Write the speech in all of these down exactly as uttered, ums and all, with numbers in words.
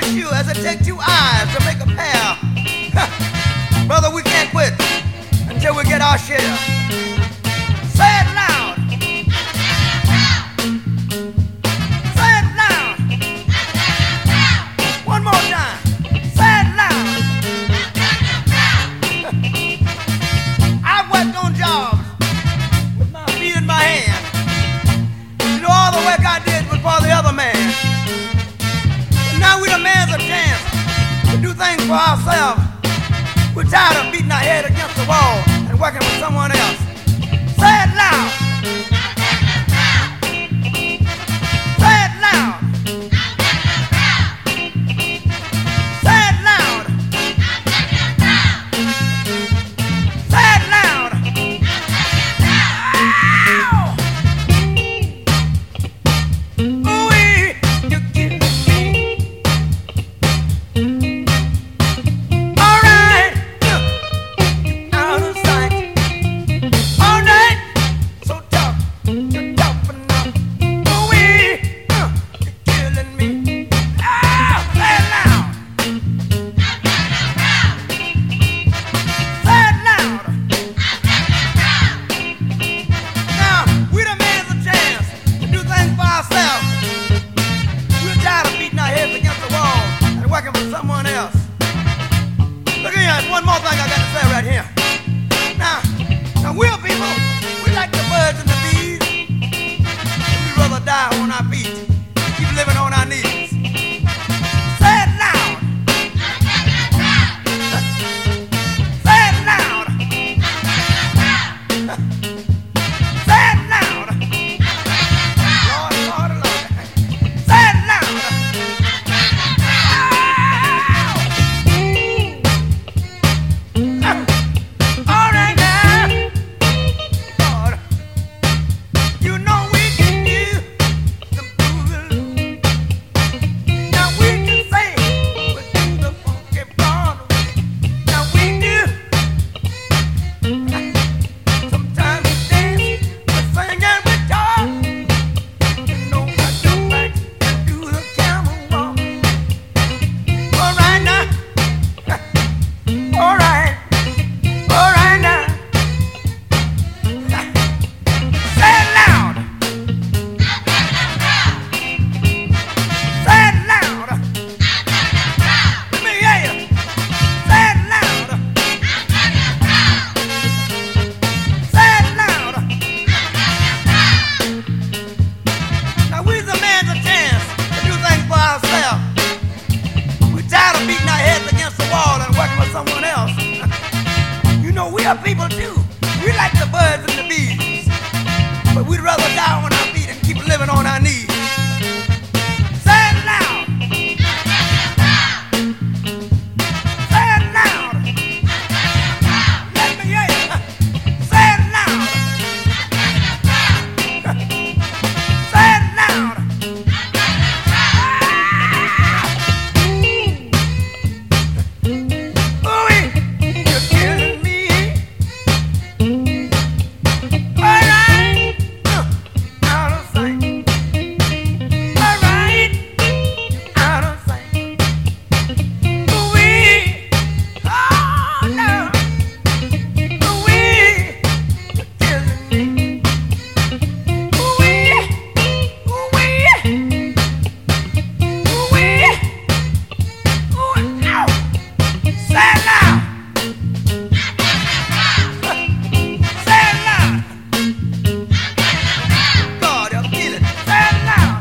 sure as it takes two eyes to make a pair. Brother, we can't quit until we get our share. Say it loud. Say it loud. One more time. Say it loud. I've worked on jobs with my feet in my hand. You know, all the work I did was for the other man. But now we demand a chance to do things for ourselves. We're tired of beating our head against the wall and working with someone else. Say it loud. Say it loud. Say it loud. Say it loud. Ooh-wee, you're killing me. All right, out of sight. All night, so tough, you're tough enough. Ooh-wee, uh, you're killing me. Ah, say it loud. Say it loud. Now, we demand a chance to do things for ourselves. We're tired of beating our heads against the wall and working for someone else. Look here, there's one more thing I got to say right here. Now, now we're people, we like the birds and the bees. We'd rather die on our feet, keep living on our knees. Say it loud. Say it loud. Say it loud. Lord, Lord, Lord. Say it loud. All right now, Lord, you know we can do the blues. Now we can say we do the funky Broadway. Now we do. Sometimes we dance, we sing and we talk. You know I do back and do the camel walk. All right now. All right. All right now. Say it loud. Say it loud. Let me hear you. Say it loud. Say it loud. Now we demand a chance to do things for ourselves. We're tired of beating our heads against the wall and working with someone else. You know, we are people too. We like the birds and the bees. But we'd rather die on our feet and keep living on our knees. Say it loud. Say it loud. Let me hear you. Say it loud. Say it loud. Ooh-wee, you're killing me. All right, uh, out of sight. All right, out of sight. Ooh-wee, oh no. Ooh-wee, you're killing me. Ooh-wee, ooh-wee, ooh-wee, ooh, ow. Say it loud. Say it loud. God, I feel it. Say it loud.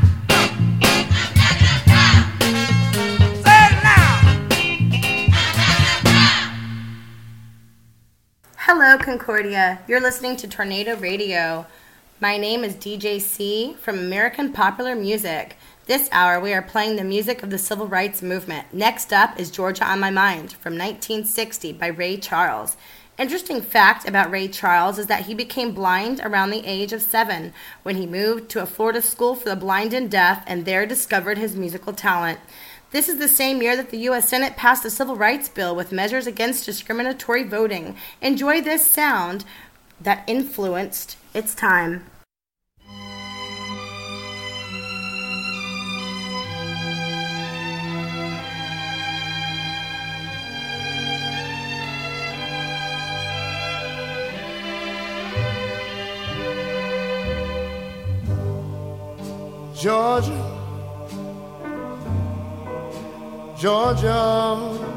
Say it loud. Hello, Concordia. You're listening to Tornado Radio. My name is D J C from American Popular Music. This hour, we are playing the music of the Civil Rights Movement. Next up is Georgia on My Mind from nineteen sixty by Ray Charles. Interesting fact about Ray Charles is that he became blind around the age of seven when he moved to a Florida school for the blind and deaf and there discovered his musical talent. This is the same year that the U S Senate passed the Civil Rights Bill with measures against discriminatory voting. Enjoy this sound that influenced its time. Georgia, Georgia,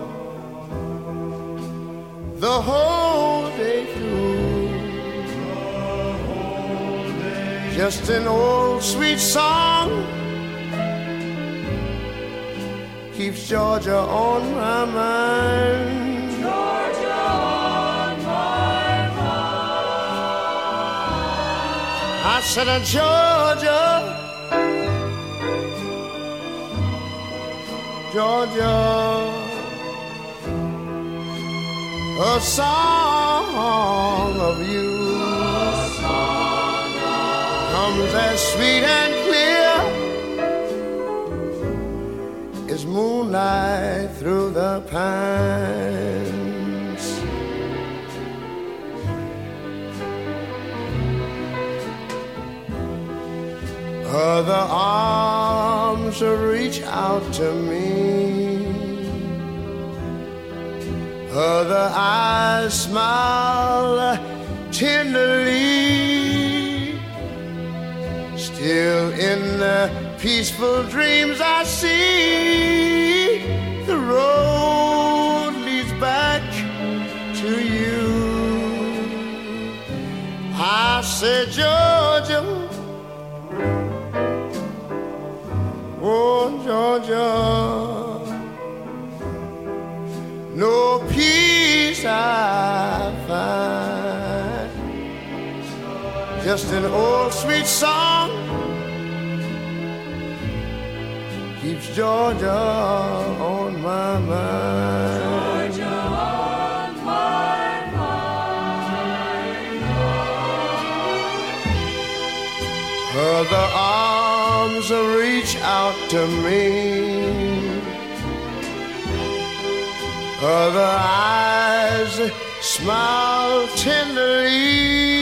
the whole day through, just an old sweet song keeps Georgia on my mind. Georgia on my mind. I said, uh, Georgia, Georgia, a song of you comes as sweet and clear as moonlight through the pines. Other arms reach out to me, other eyes smile tenderly. Still in the peaceful dreams I see, the road leads back to you. I said, Georgia, oh Georgia, no peace I find, just an old sweet song keeps Georgia on my mind. Georgia on my mind. Other arms reach out to me, other eyes smile tenderly.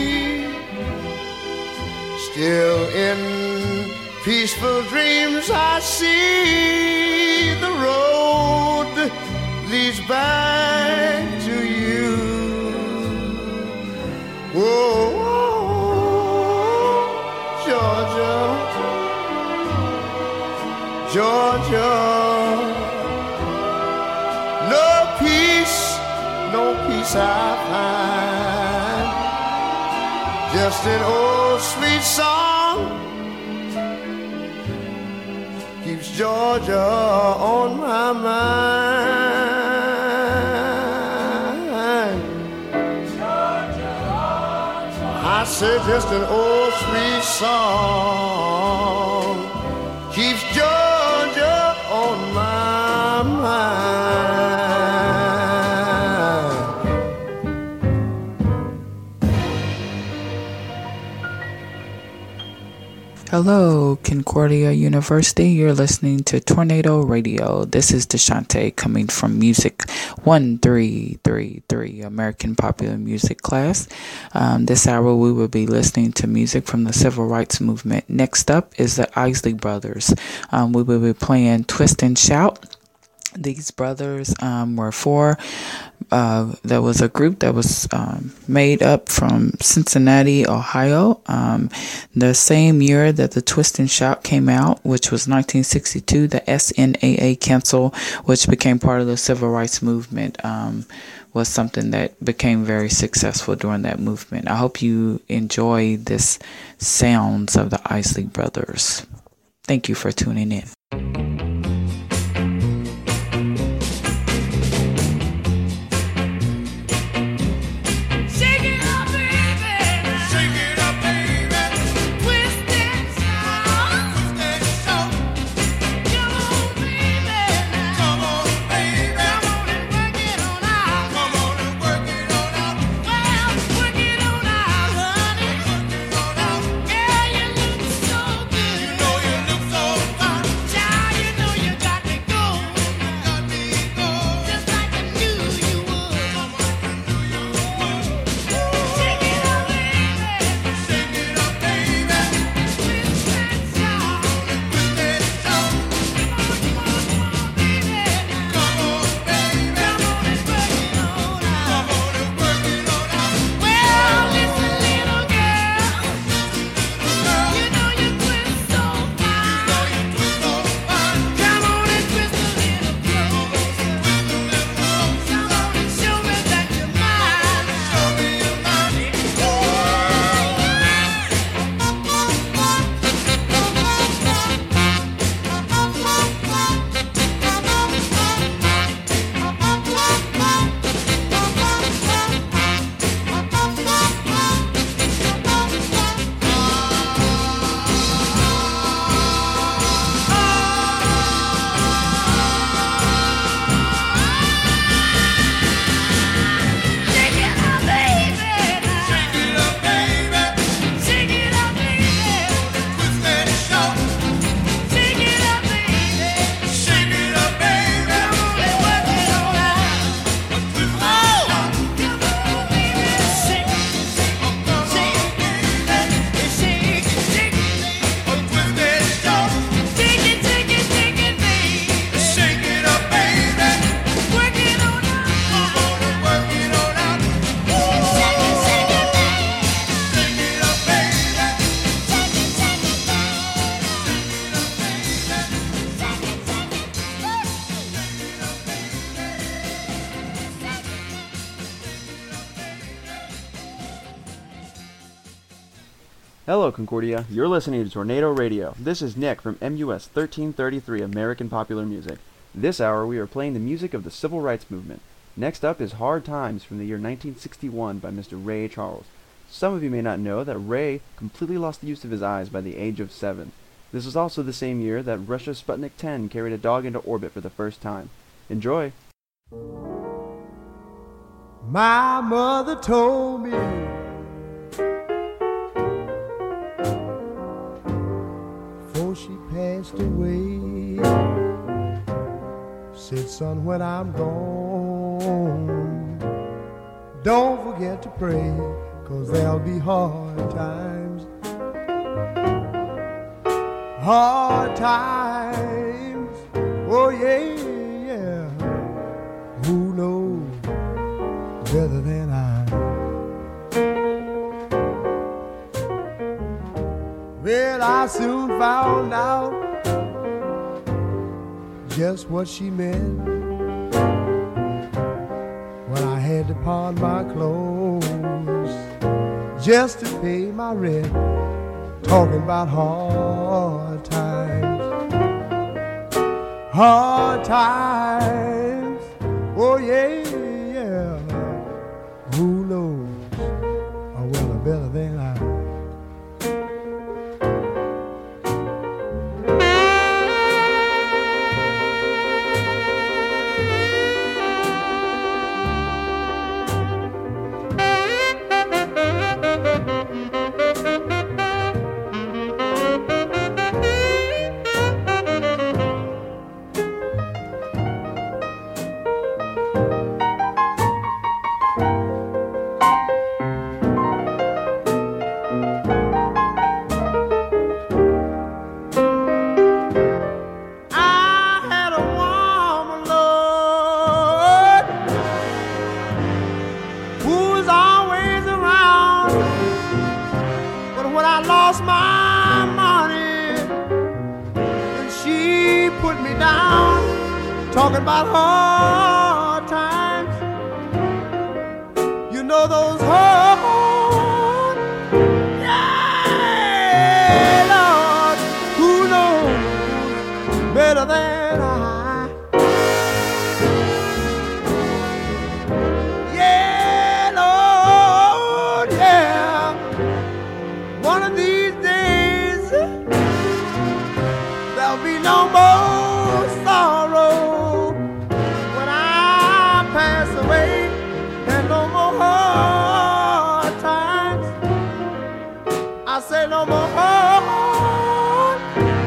Still in peaceful dreams I see, the road leads back to you. Whoa, whoa, Georgia, Georgia, no peace, no peace I find, just an old sweet song keeps Georgia on my mind. Georgia on my I said just an old sweet song keeps Georgia on my mind. Hello, Concordia University. You're listening to Tornado Radio. This is Deshante coming from Music one three three three, American Popular Music class. Um, this hour we will be listening to music from the Civil Rights Movement. Next up is the Isley Brothers. Um, we will be playing Twist and Shout. These brothers um, were four. Uh, there was a group that was um, made up from Cincinnati, Ohio, um, the same year that the Twist and Shout came out, which was nineteen sixty-two. The S N A A Council, which became part of the Civil Rights Movement, um, was something that became very successful during that movement. I hope you enjoy this sounds of the Isley Brothers. Thank you for tuning in. Yeah, you look so good. You know you look so fine. Hello, Concordia. You're listening to Tornado Radio. This is Nick from M U S thirteen thirty-three American Popular Music. This hour, we are playing the music of the Civil Rights Movement. Next up is Hard Times from the year nineteen sixty-one by Mister Ray Charles. Some of you may not know that Ray completely lost the use of his eyes by the age of seven. This was also the same year that Russia's Sputnik ten carried a dog into orbit for the first time. Enjoy! My mother told me before she passed away, said, son, when I'm gone, don't forget to pray, 'cause there'll be hard times. Hard times, oh yeah, yeah. Who knows better than I? Well, I soon found out just what she meant when I had to pawn my clothes just to pay my rent. Talking about hard times, hard times, oh yeah, yeah. Who knows a well better than I? Talking about hard times, you know those hard, yeah, Lord, who knows better than I? Yeah, Lord, yeah, one of these days there'll be no more sorrow. I say no more hard,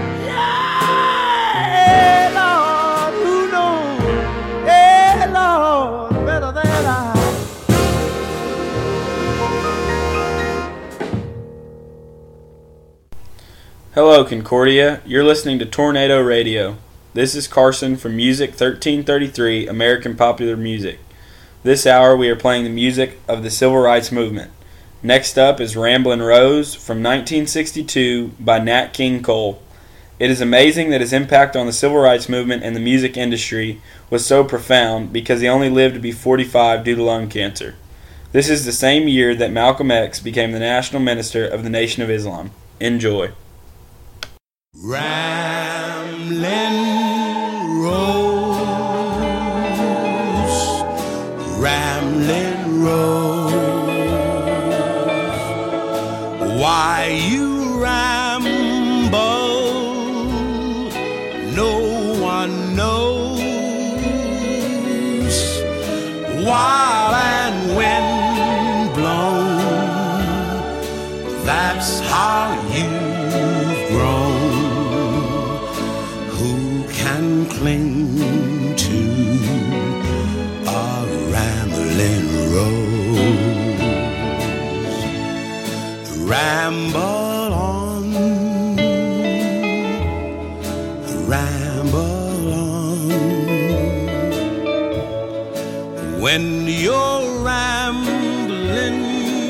yeah, Lord, who knows, yeah, Lord, better than I. Hello, Concordia. You're listening to Tornado Radio. This is Carson from Music thirteen thirty-three American Popular Music. This hour we are playing the music of the Civil Rights Movement. Next up is Ramblin' Rose from nineteen sixty-two by Nat King Cole. It is amazing that his impact on the civil rights movement and the music industry was so profound because he only lived to be forty-five due to lung cancer. This is the same year that Malcolm X became the national minister of the Nation of Islam. Enjoy. Ramblin' Rose, Ramblin' Rose. Why you ramble, no one knows. While and wind blown, that's how you've grown. Who can cling to a rambling rose? Ramble on, ramble on. When you're rambling,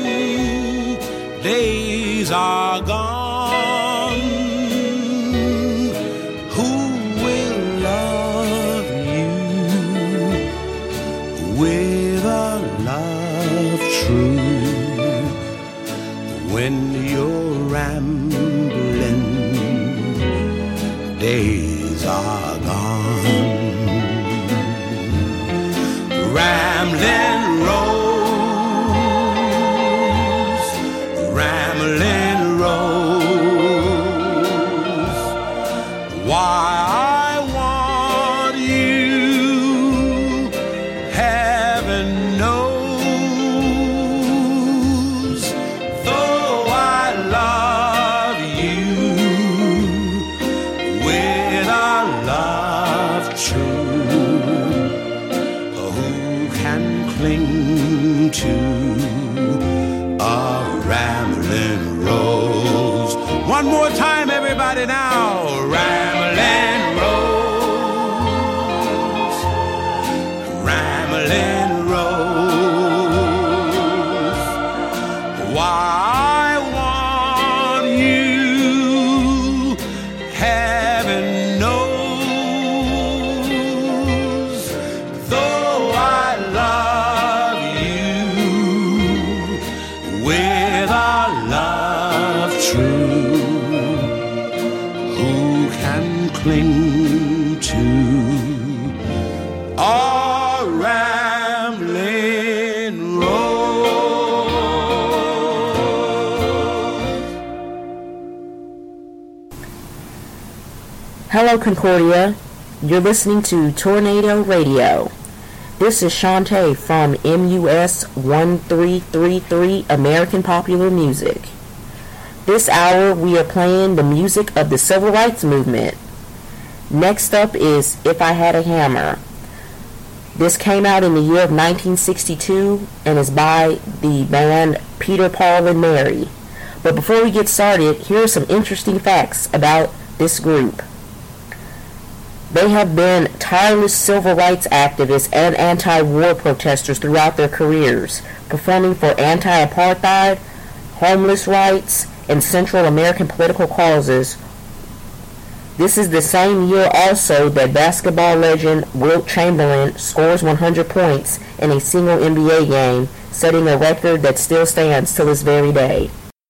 days are gone. Who will love you with a love true? When you're rambling days are gone. Rambling rose, rambling rose, why I want you, heaven knows. Though I love you with a love true, who can cling to a rambling rose? One more time, everybody now. Rambling rose, rambling rose, why I want you, heaven knows. Though I love you with a love true, who can cling to a rambling rose? Hello, Concordia. You're listening to Tornado Radio. This is Shantae from M U S one three three three American Popular Music. This hour we are playing the music of the Civil Rights Movement. Next up is If I Had a Hammer. This came out in the year of nineteen sixty-two and is by the band Peter, Paul, and Mary. But before we get started, here are some interesting facts about this group. They have been tireless civil rights activists and anti-war protesters throughout their careers, performing for anti-apartheid, homeless rights, and Central American political causes. This is the same year also that basketball legend Wilt Chamberlain scores one hundred points in a single N B A game, setting a record that still stands till this very day.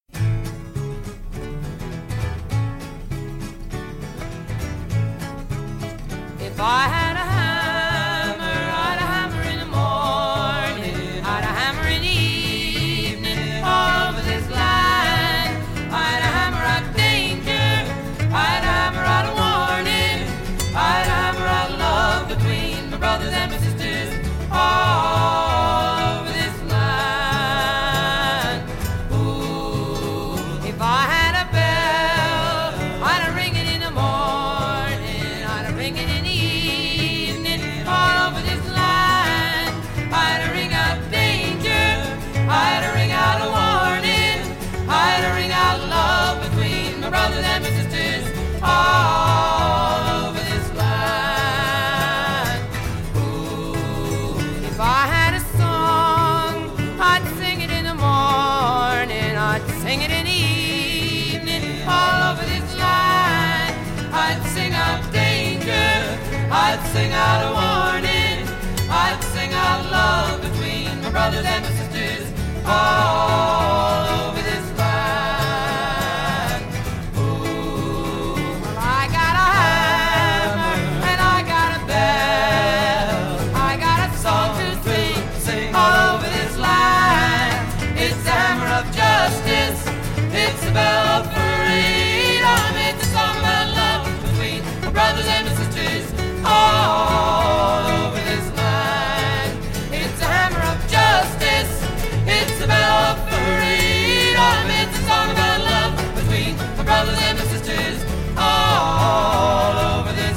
If I had a hammer, I'd a hammer in the morning, I'd a hammer in the evening, all over this land. I'd a hammer out danger, I'd a hammer out a warning, I'd a hammer out love between my brothers and my sisters, all over this land. Ooh, if I had a bell, I'd a ring it in the morning, I'd a ring it in the all over this line. I'd ring out danger, I'd ring out a warning, I'd ring out love between my brothers and my sisters, all over this line. Ooh, if I had a song, I'd sing it in the morning, I'd sing it in the evening, all over this line. I'd sing out danger, I'd sing out a warning, I'd sing out love between my brothers and my sisters, all over this land. Ooh, well, I got a hammer and I got a bell, I got a song to sing, sing all over this land. It's the hammer of justice, it's the bell of freedom, it's a song about love between my brothers and my sisters, all over this land. It's a hammer of justice, it's a bell of freedom, it's a song about love between my brothers and my sisters, all over this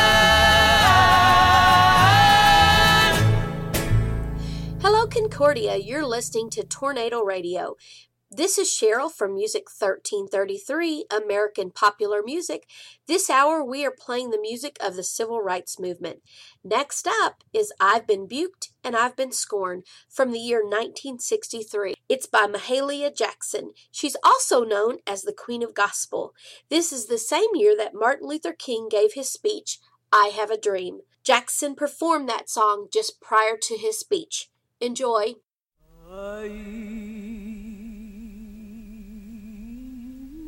land. Hello, Concordia. You're listening to Tornado Radio. This is Cheryl from Music thirteen thirty-three, American Popular Music. This hour we are playing the music of the Civil Rights Movement. Next up is I've Been Buked and I've Been Scorned from the year nineteen sixty-three. It's by Mahalia Jackson. She's also known as the Queen of Gospel. This is the same year that Martin Luther King gave his speech, I Have a Dream. Jackson performed that song just prior to his speech. Enjoy. I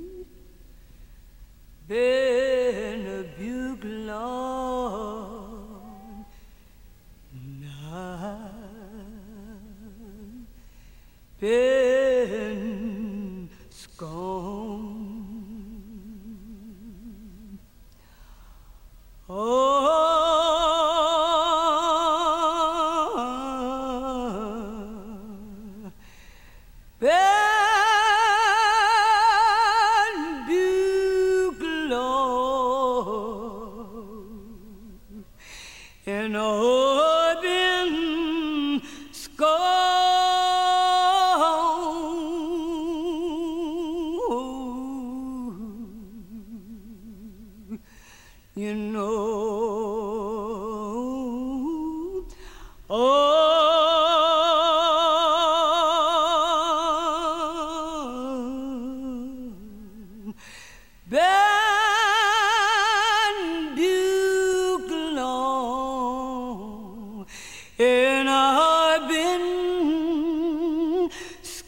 been a bugle all night, been scorned. Oh, and I've been scorned, you know. Oh, and I've been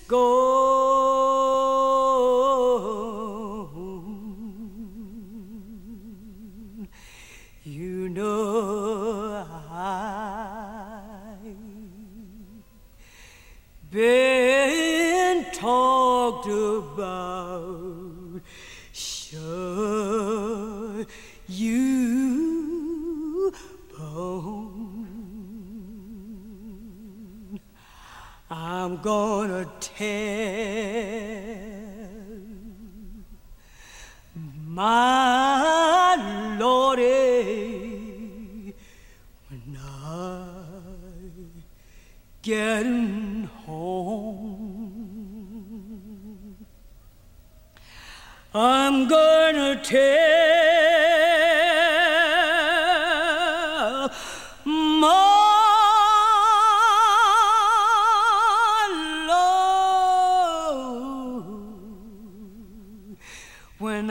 scorned. You know I've been talked about. Sure, you bone. I'm gonna tell my Lordy when I get home. I'm gonna tell my when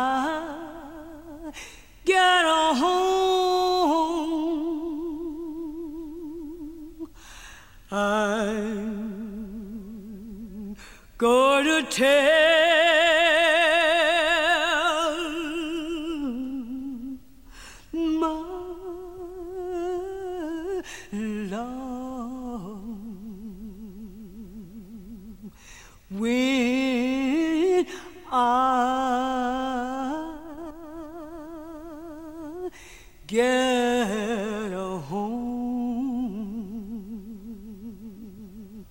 I get home. I'm gonna tell my love when I get home.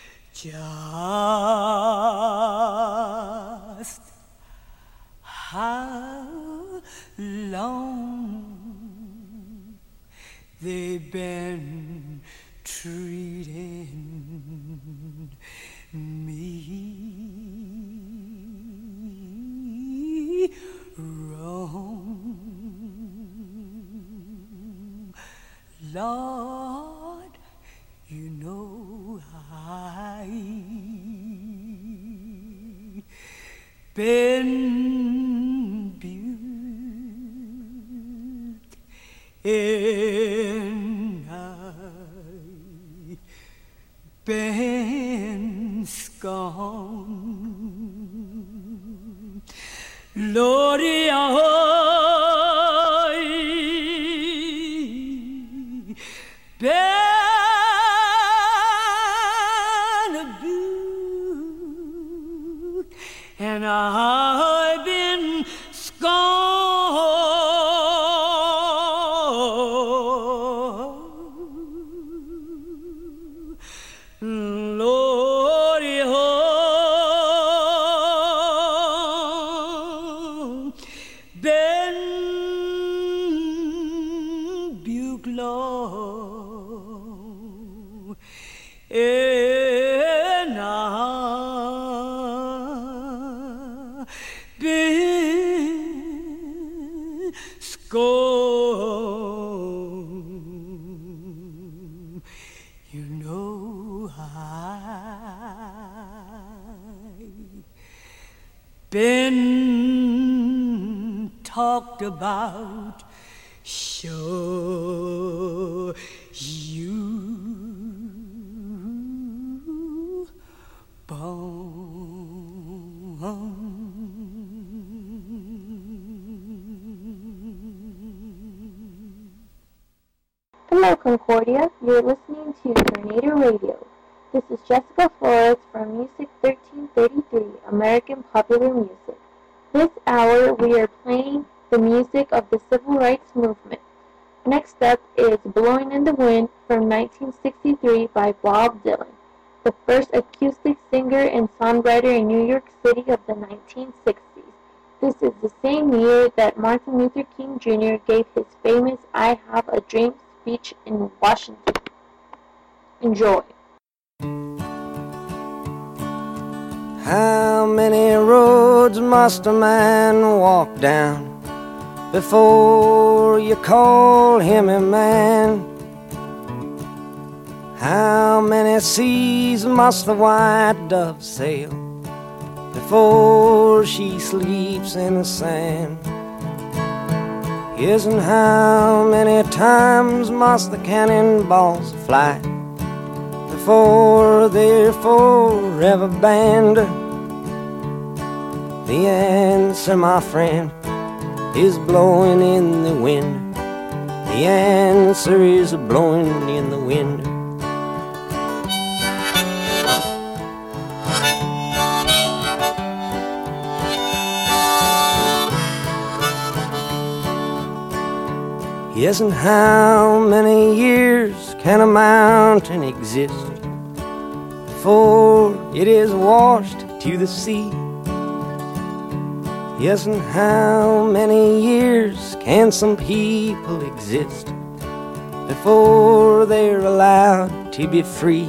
Just how long they've been treating me wrong. Lord, you know I've been built and I've been scorned. Lordy, I've been abused and I've been scorned. Lordy, oh, been buglow and I've been scorned. You know I've been talked about. Sure, you born. Hello, Concordia. You're listening to Tornado Radio. This is Jessica Flores from Music thirteen thirty-three, American Popular Music. This hour, we are playing the music of the Civil Rights Movement. Next up is Blowing in the Wind from nineteen sixty-three by Bob Dylan, the first acoustic singer and songwriter in New York City of the nineteen sixties. This is the same year that Martin Luther King Junior gave his famous I Have a Dream speech in Washington. Enjoy. How many roads must a man walk down before you call him a man? How many seas must the white dove sail before she sleeps in the sand? Yes, and how many times must the cannonballs fly before they're forever banned? The answer, my friend, is blowing in the wind. The answer is blowing in the wind. Yes, and how many years can a mountain exist before it is washed to the sea? Yes, and how many years can some people exist before they're allowed to be free?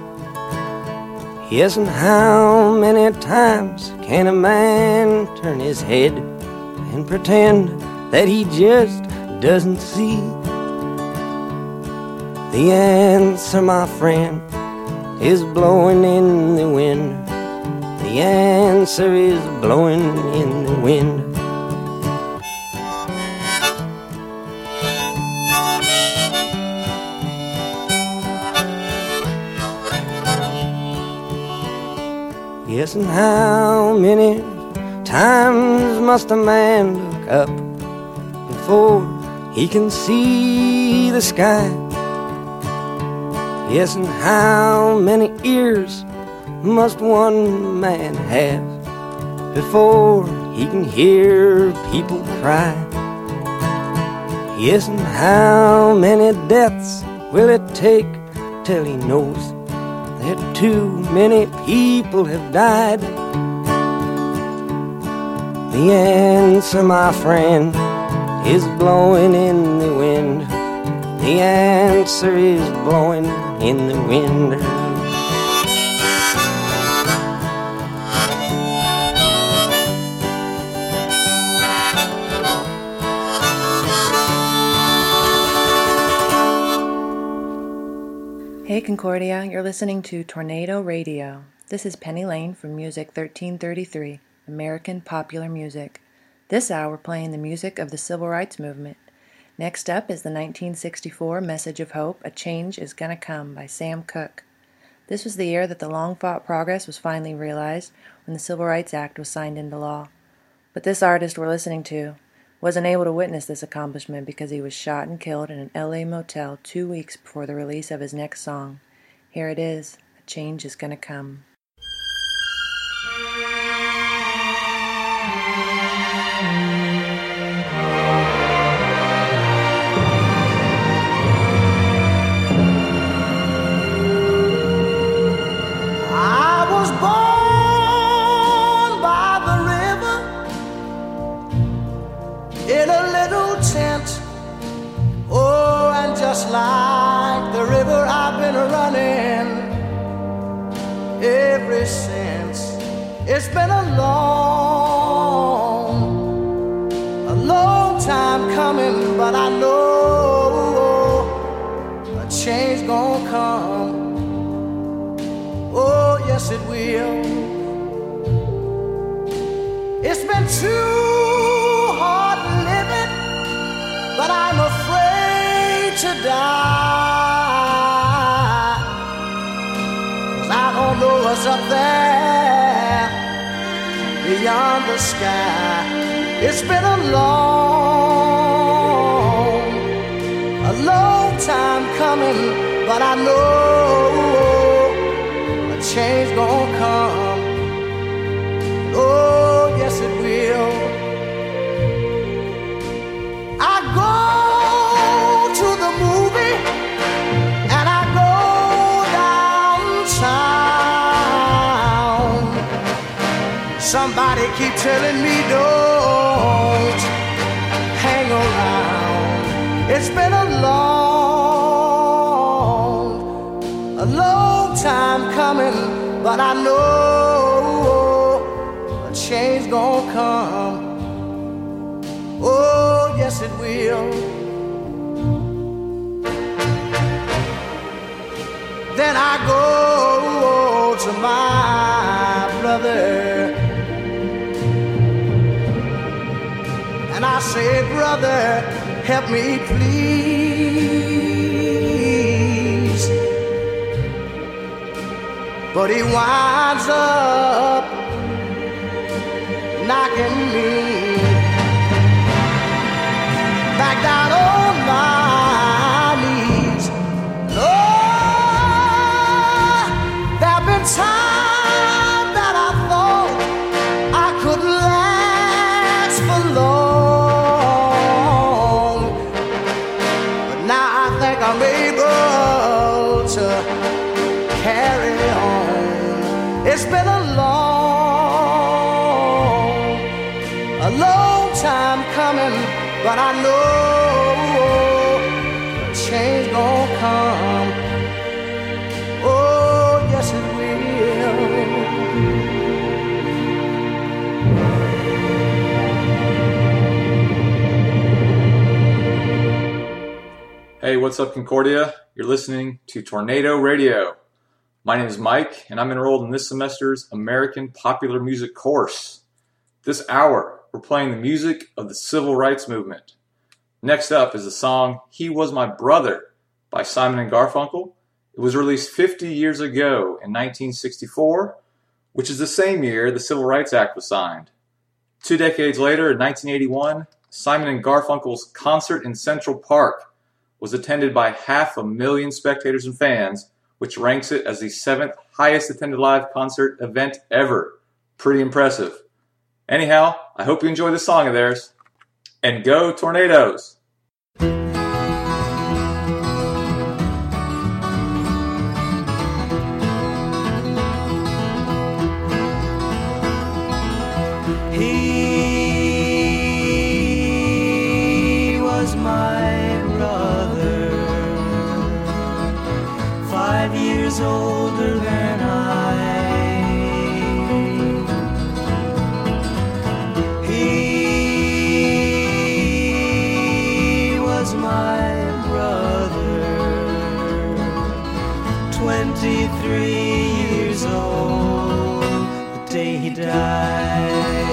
Yes, and how many times can a man turn his head and pretend that he just doesn't see? The answer, my friend, is blowing in the wind. The answer is blowing in the wind. Yes, and how many times must a man look up before he can see the sky? Yes, and how many ears must one man have before he can hear people cry? Yes, and how many deaths will it take till he knows that too many people have died? The answer, my friend, is blowing in the wind. The answer is blowing in the wind. Hey Concordia, you're listening to Tornado Radio. This is Penny Lane from Music thirteen thirty-three, American Popular Music. This hour we're playing the music of the Civil Rights Movement. Next up is the nineteen sixty-four Message of Hope, A Change is Gonna Come by Sam Cooke. This was the year that the long-fought progress was finally realized when the Civil Rights Act was signed into law. But this artist we're listening to wasn't able to witness this accomplishment because he was shot and killed in an L A motel two weeks before the release of his next song. Here it is, A Change is Gonna Come. I was born by the river in a little tent. Oh, and just like the river, I've been running ever since. It's been a long, a long time coming, but I know a change gonna come. Oh, yes it will. It's been too hard living, but I'm afraid to die, 'cause I don't know what's up there beyond the sky. It's been a long, a a long time coming, but I know a change gonna come. Oh, yes it will. I go to the movie and I go downtown. Somebody keep telling me don't hang around. It's been a long, a long time coming, but I know a change gonna come. Oh, yes it will. Then I go to my brother and I say, brother, help me please. But he winds up knocking me back down on my knees. Lord, there've been times that I thought I could last for long, but now I think I'm able to carry on. It's been a long, a long time coming, but I know change gonna come. Oh, yes it will. Hey, what's up, Concordia? You're listening to Tornado Radio. My name is Mike, and I'm enrolled in this semester's American Popular Music course. This hour, we're playing the music of the Civil Rights Movement. Next up is the song He Was My Brother by Simon and Garfunkel. It was released fifty years ago in nineteen sixty-four, which is the same year the Civil Rights Act was signed. Two decades later, in nineteen eighty-one, Simon and Garfunkel's concert in Central Park was attended by half a million spectators and fans, which ranks it as the seventh highest attended live concert event ever. Pretty impressive. Anyhow, I hope you enjoy this song of theirs. And go Tornadoes! He was my brother, five years older than I. He was my brother, twenty-three years old, the day he died.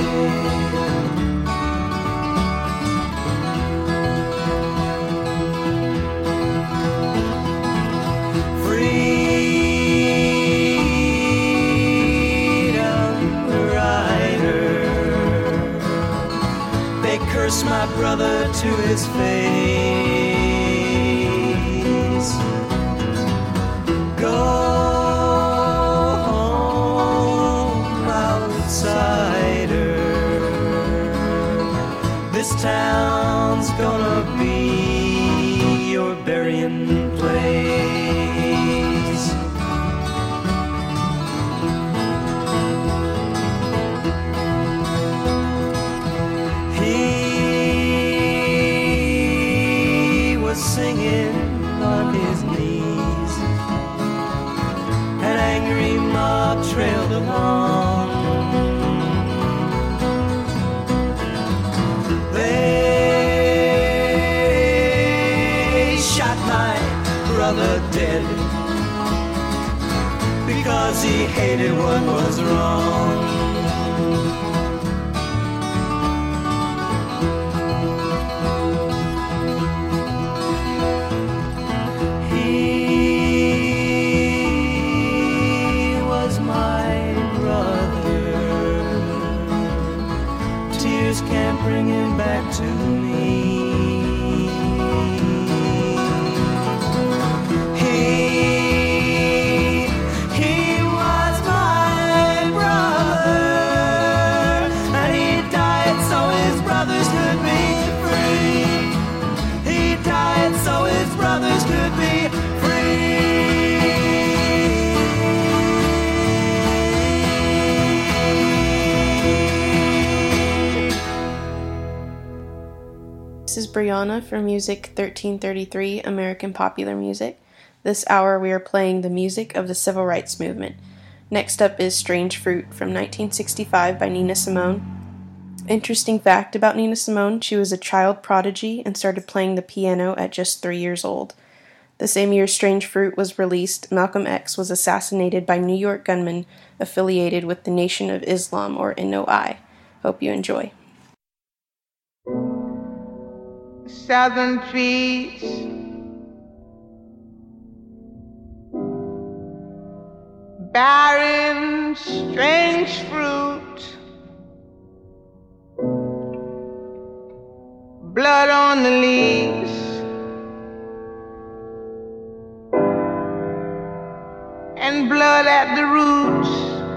Curse my brother to his face. Go home, outsider. This town's gonna be your burying place. Singing on his knees, an angry mob trailed along. They shot my brother dead because he hated what was wrong. Can't bring him back to me. Brianna from Music thirteen thirty-three American Popular Music. This hour we are playing the music of the Civil Rights Movement. Next up is Strange Fruit from nineteen sixty-five by Nina Simone. Interesting fact about Nina Simone, she was a child prodigy and started playing the piano at just three years old. The same year Strange Fruit was released, Malcolm X was assassinated by New York gunmen affiliated with the Nation of Islam, or N O I. Hope you enjoy. Southern trees, bearing strange fruit, blood on the leaves, and blood at the roots.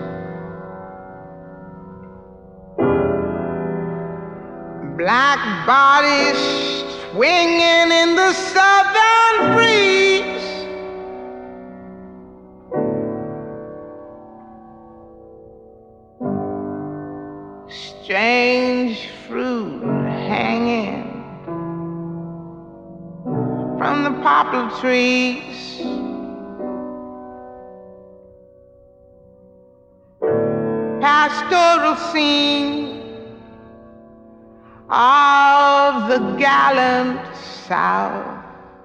Black bodies swinging in the southern breeze. Strange fruit hanging from the poplar trees. Pastoral scene of the gallant South.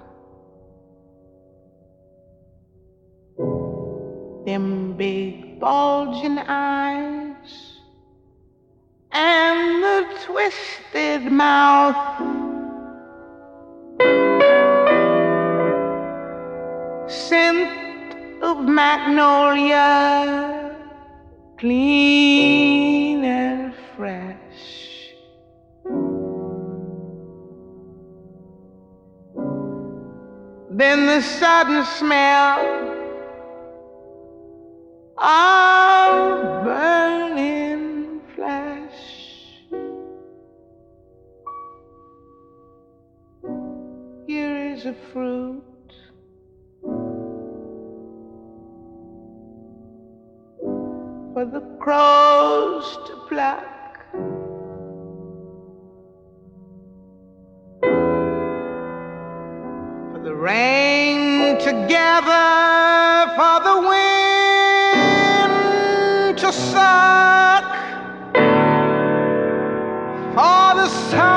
Them big bulging eyes and the twisted mouth. Scent of magnolia, clean and fresh. Then the sudden smell of burning flesh. Here is a fruit for the crows to pluck. The rain together for the wind to suck, for the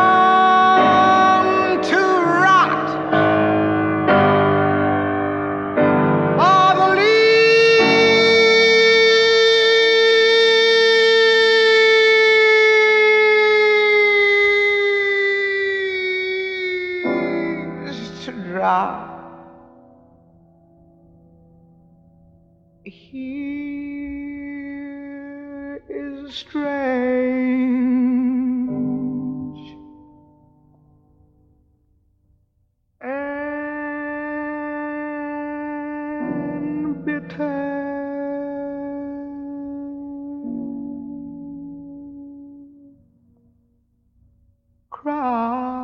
sun to rot, for the leaves to drop. Here is strange and bitter. Cry.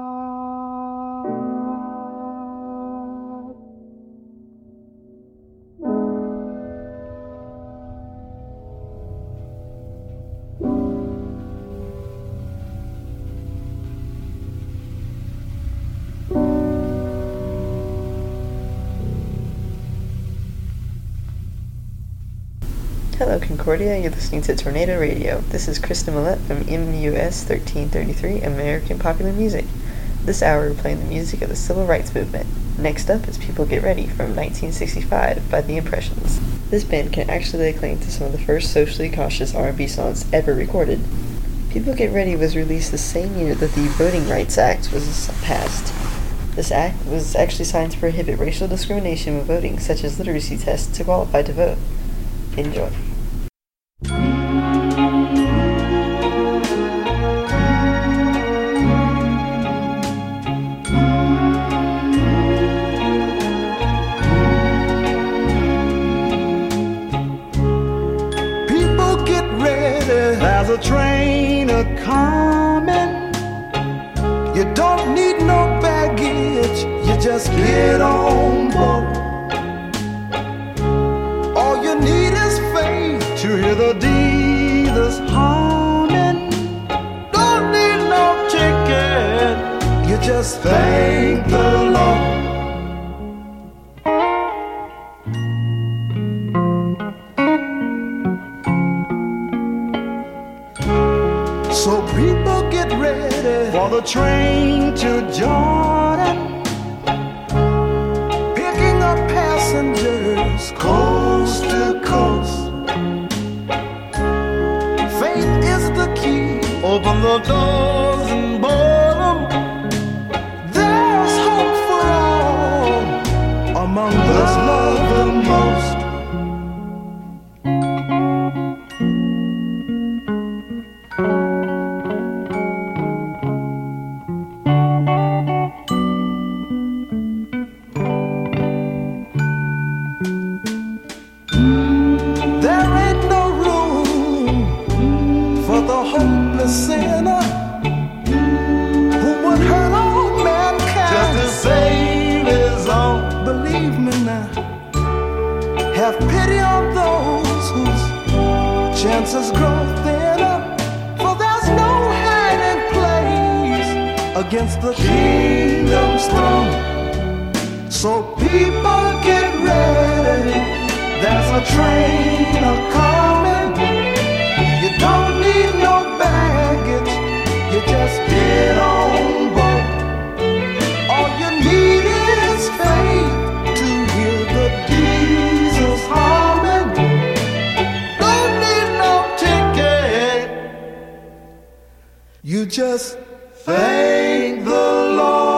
Hello Concordia, you're listening to Tornado Radio. This is Krista Millette from M U S thirteen thirty-three American Popular Music. This hour we're playing the music of the Civil Rights Movement. Next up is People Get Ready from nineteen sixty-five by The Impressions. This band can actually lay claim to some of the first socially conscious R and B songs ever recorded. People Get Ready was released the same year that the Voting Rights Act was passed. This act was actually signed to prohibit racial discrimination when voting, such as literacy tests to qualify to vote. Enjoy. There's a train a-comin'. You don't need no baggage, you just get on board. All you need is faith to hear the dealers humming. Don't need no ticket, you thank the Lord. So people get ready for the train to Jordan, picking up passengers coast to coast. Faith is the key, open the doors and board them. There's hope for all among those loved the most. Sinner who would hurt all mankind just to save his own. Believe me now, have pity on those whose chances grow thinner, for there's no hiding place against the kingdom's throne. So people get ready, there's a train a-coming. You don't need no baggage, you just get on board. All you need is faith to hear the Jesus humming. Don't need no ticket, you just thank the Lord.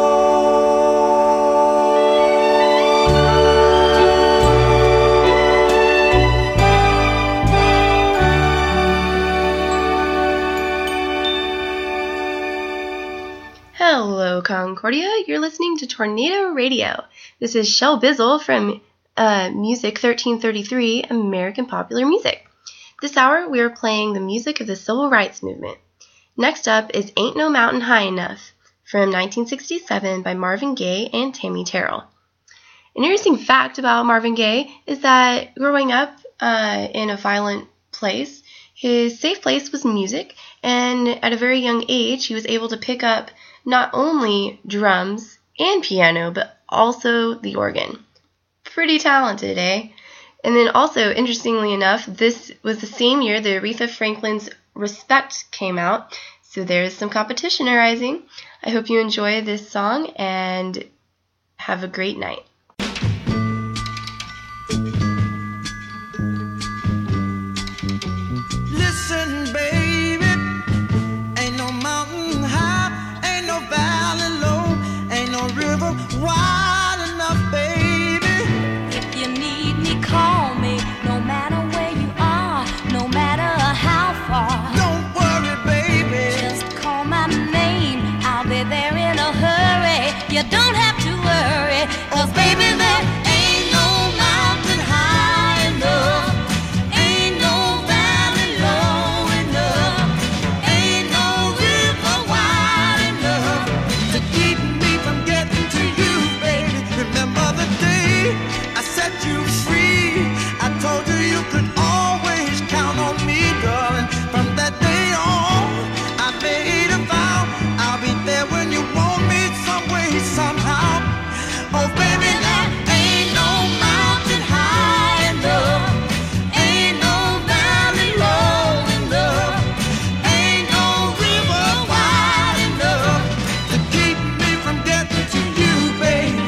Hello, Concordia. You're listening to Tornado Radio. This is Shel Bizzle from uh, Music thirteen thirty-three, American Popular Music. This hour, we are playing the music of the Civil Rights Movement. Next up is Ain't No Mountain High Enough from nineteen sixty-seven by Marvin Gaye and Tammy Terrell. An interesting fact about Marvin Gaye is that growing up uh, in a violent place, his safe place was music, and at a very young age, he was able to pick up not only drums and piano, but also the organ. Pretty talented, eh? And then also, interestingly enough, this was the same year that Aretha Franklin's Respect came out, so there's some competition arising. I hope you enjoy this song and have a great night. Listen, baby, ain't no mountain high, ain't no valley low, ain't no river wide enough, baby. If you need me, call me, no matter where you are, no matter how far. Don't worry, baby, just call my name, I'll be there in a hurry. You don't have to worry, 'cause baby, there ain't no mountain high enough. Ain't no valley low enough. Ain't no river wide enough to keep me from getting to you, baby. Remember the day I set you free? I told you you could always count on me, darling. From that day on, I made a vow I'll be there when you want me, some way, somehow. Oh, baby, there ain't no mountain high enough. Ain't no valley low enough. Ain't no river wide enough to keep me from getting to you, baby.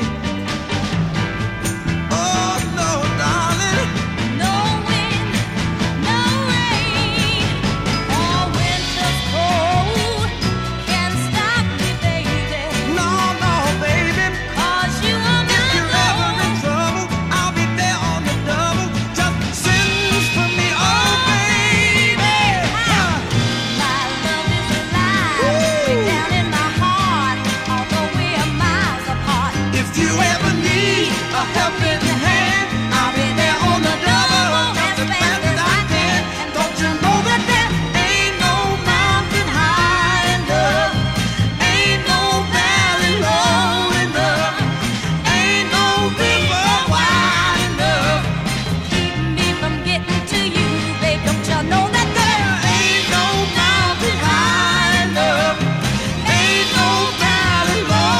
Oh, no, darling. No wind, no rain, or winter's cold can stop me, baby. No, no, baby. 'Cause you are If my you're ever in love. trouble, I'll be there on the double. Just send for me, oh, baby. My love is alive, way down in my heart, although we are miles apart. If you ever need a helping hand, I'll be there on the double, just as fast as I can. Don't you know that there ain't no mountain high enough? Ain't no valley low enough. Ain't no river wide enough. Keep me from getting to you, babe. Don't you know that there Ain't no mountain high enough. Ain't no valley low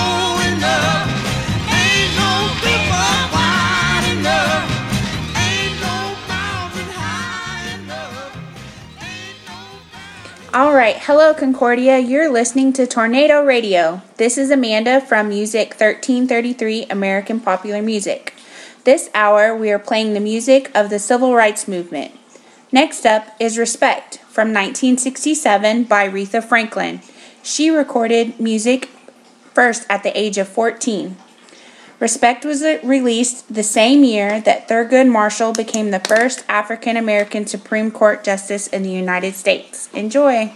right, hello Concordia. You're listening to Tornado Radio. This is Amanda from Music thirteen thirty-three American Popular Music. This hour we are playing the music of the Civil Rights Movement. Next up is Respect from nineteen sixty-seven by Aretha Franklin. She recorded music first at the age of fourteen. Respect was released the same year that Thurgood Marshall became the first African American Supreme Court Justice in the United States. Enjoy!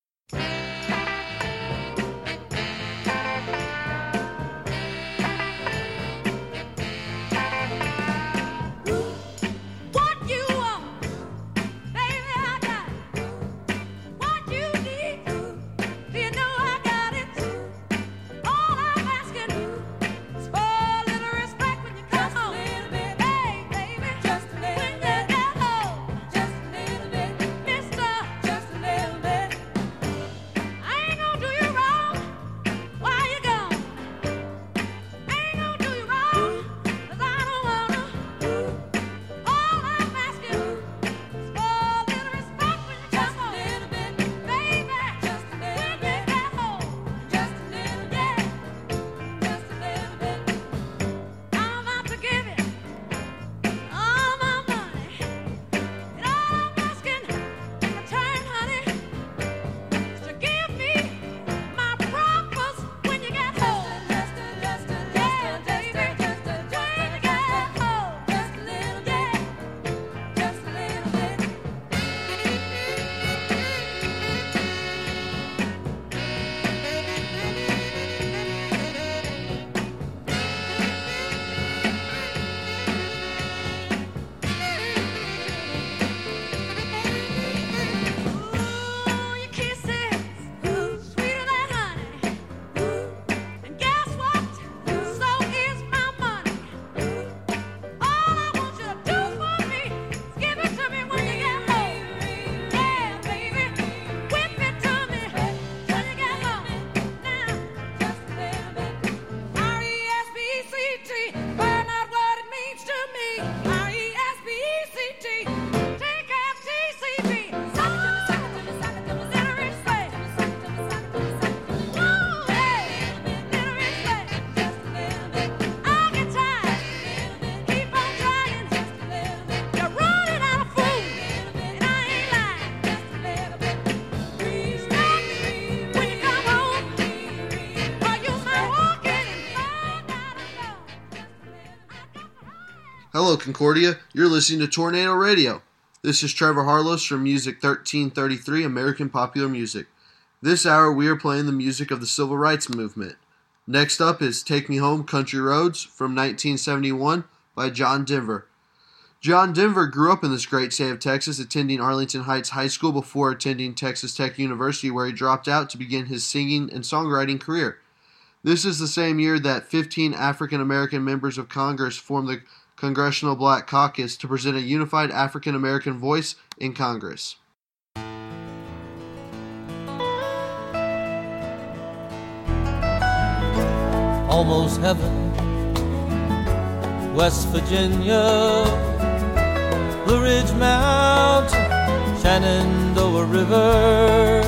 Hello, Concordia. You're listening to Tornado Radio. This is Trevor Harlos from Music thirteen thirty-three American Popular Music. This hour, we are playing the music of the Civil Rights Movement. Next up is Take Me Home, Country Roads from nineteen seventy-one by John Denver. John Denver grew up in this great state of Texas, attending Arlington Heights High School before attending Texas Tech University, where he dropped out to begin his singing and songwriting career. This is the same year that fifteen African American members of Congress formed the Congressional Black Caucus to present a unified African American voice in Congress. Almost heaven, West Virginia, Blue Ridge Mountain, Shenandoah River.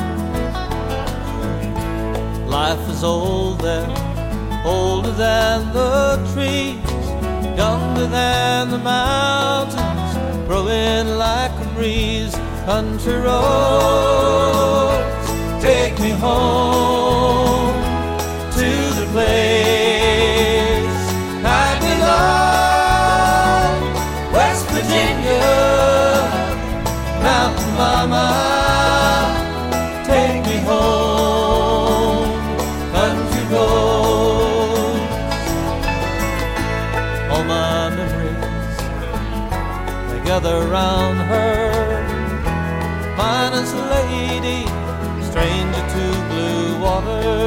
Life is old there, older than the trees, younger than the mountains, growing like a breeze. Country roads, take me home to the place I belong. West Virginia, Mountain Mama, take me home. Country roads, all my memories, they gather round her. Minus a lady, stranger to blue water.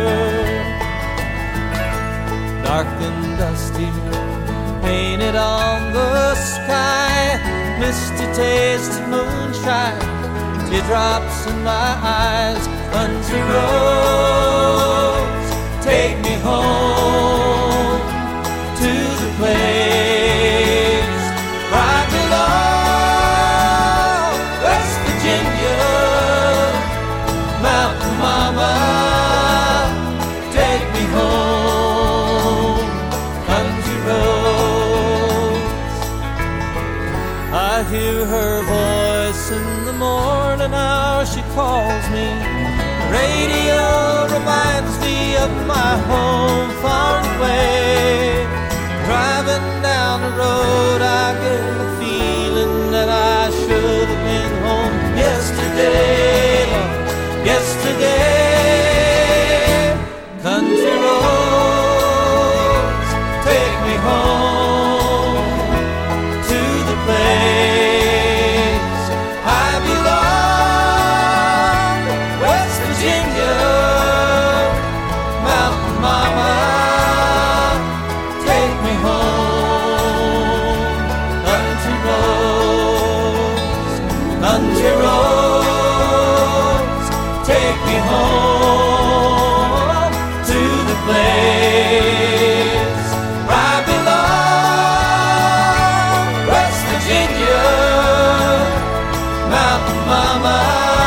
Dark and dusty, painted on the sky, misty taste of moonshine, teardrops in my eyes. Country roads, take me home to the place where I belong. West Virginia, hear her voice in the morning hour, she calls me. Radio reminds me of my home far away. Driving down the road, I get a feeling that I should have been home yesterday, Lord, yesterday. Country roads, take me home to the place I belong, West Virginia, Mountain Mama, take me home. Country roads, country roads, take me home to the place I belong, West Virginia, Mountain Mama,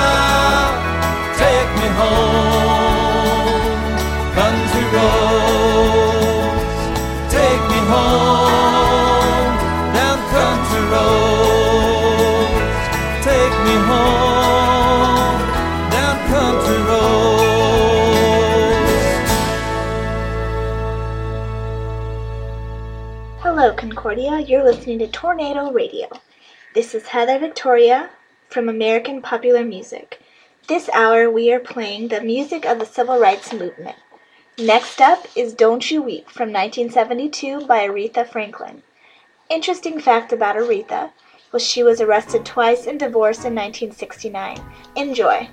take me home. Country roads, take me home. Down country roads, take me home. Down country roads. Hello, Concordia. You're listening to Tornado Radio. This is Heather Victoria from American Popular Music. This hour we are playing the music of the Civil Rights Movement. Next up is Don't You Weep from nineteen seventy-two by Aretha Franklin. Interesting fact about Aretha was she was arrested twice and divorced in nineteen sixty-nine. Enjoy.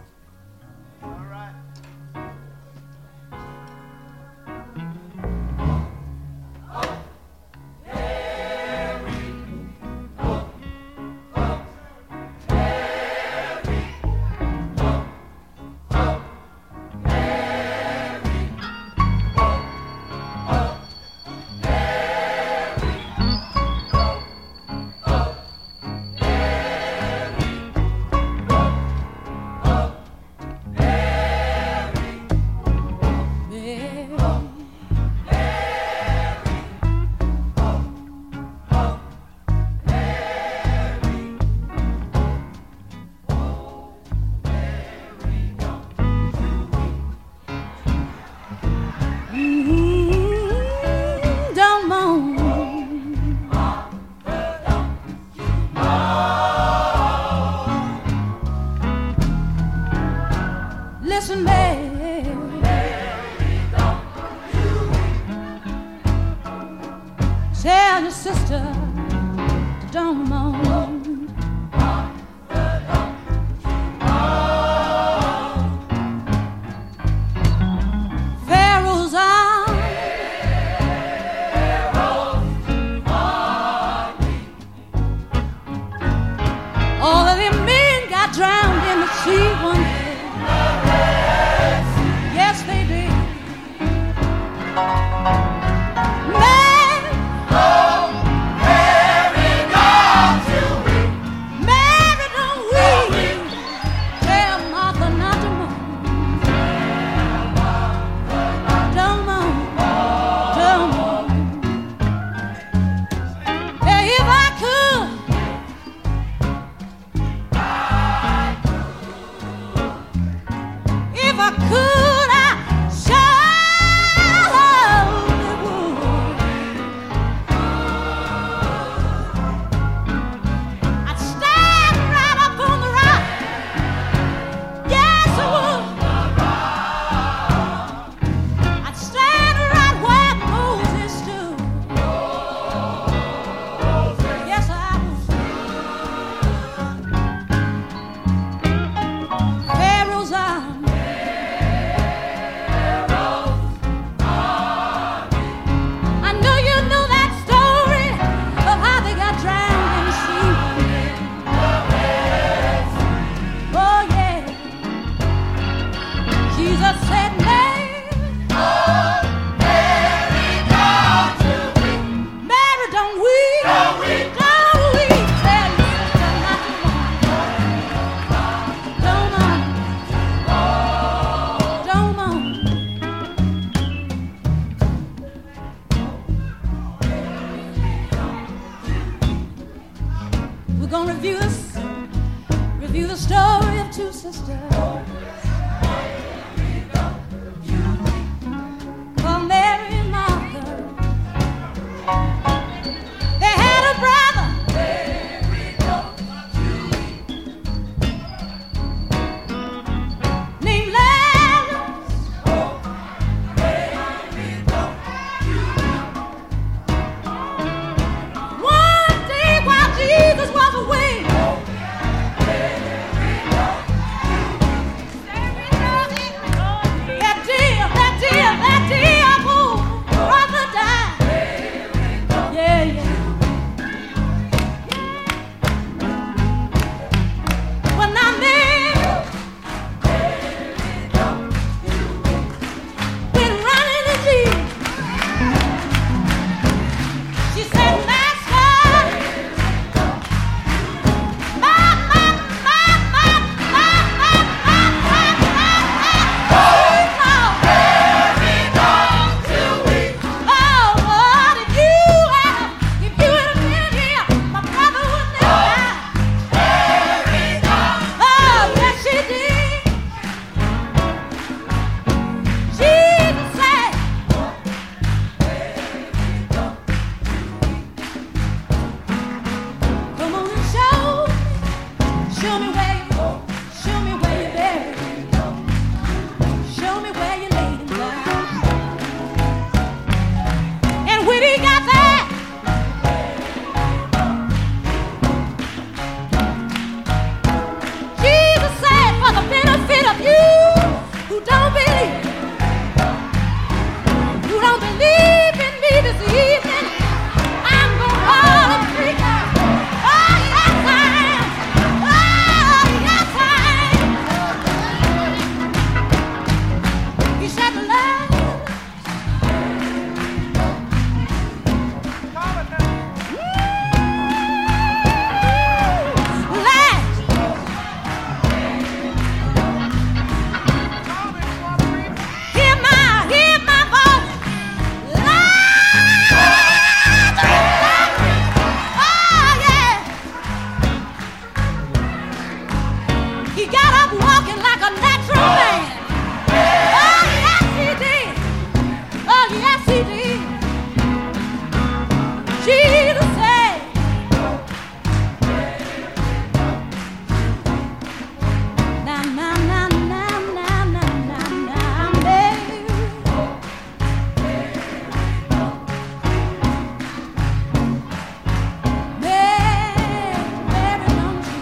Listen, babe. Tell your sister to don't moan. Pharaoh's army. All of them men got drowned in the sea one day. Yes, they did. Man, oh, Mary, God to review this, review the story of two sisters. Called Mary and Martha. They had a brother. Named Lazarus. One day while Jesus was away, that dear, that dear, that dear poor brother died. Yeah, yeah. When I met, went running to Jesus. She said, Master, my, my, my, my, my, my, my, my, my, my, oh, Lord, if you had, if you had been here, my brother would never die. Oh, yes, she did. Jesus said, come on and show me, show me where you, show me where you're buried, show me where you laid him down. And when he got there, Jesus said, for the benefit of you who don't believe, who don't believe in me this evening, I'm gonna call a freak out. Oh, yes, I am. Oh, yes, I am. He said, Lazarus, hear my, hear my voice. Lazarus, oh, yeah. He got up walking like a natural man. Oh, yes, he did. Oh, yes, he did. Jesus said, now, now, now, now, now, now, now, now, Mary. Mary, Mary, don't you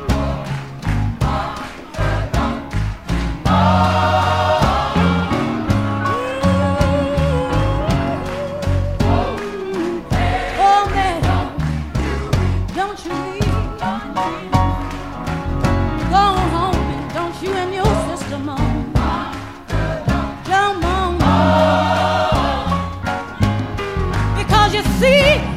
Oh, Mary, don't you leave. Go home and don't you and your sister moan. Don't moan. Because you see,